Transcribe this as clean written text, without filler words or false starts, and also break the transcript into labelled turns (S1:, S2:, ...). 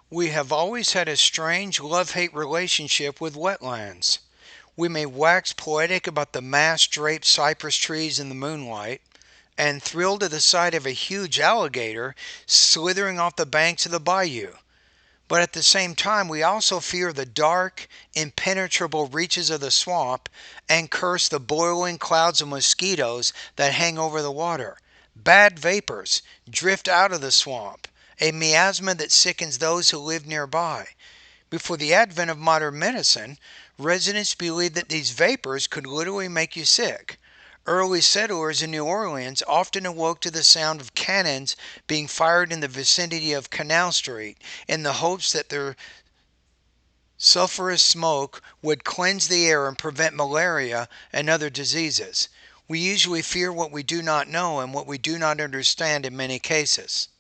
S1: We have always had a strange love-hate relationship with wetlands. We may wax poetic about the mass-draped cypress trees in the moonlight, and thrill to the sight of a huge alligator slithering off the banks of the bayou. But at the same time, we also fear the dark, impenetrable reaches of the swamp and curse the boiling clouds of mosquitoes that hang over the water. Bad vapors drift out of the swamp, a miasma that sickens those who live nearby. Before the advent of modern medicine, residents believed that these vapors could literally make you sick. Early settlers in New Orleans often awoke to the sound of cannons being fired in the vicinity of Canal Street in the hopes that their sulphurous smoke would cleanse the air and prevent malaria and other diseases. We usually fear what we do not know and what we do not understand in many cases.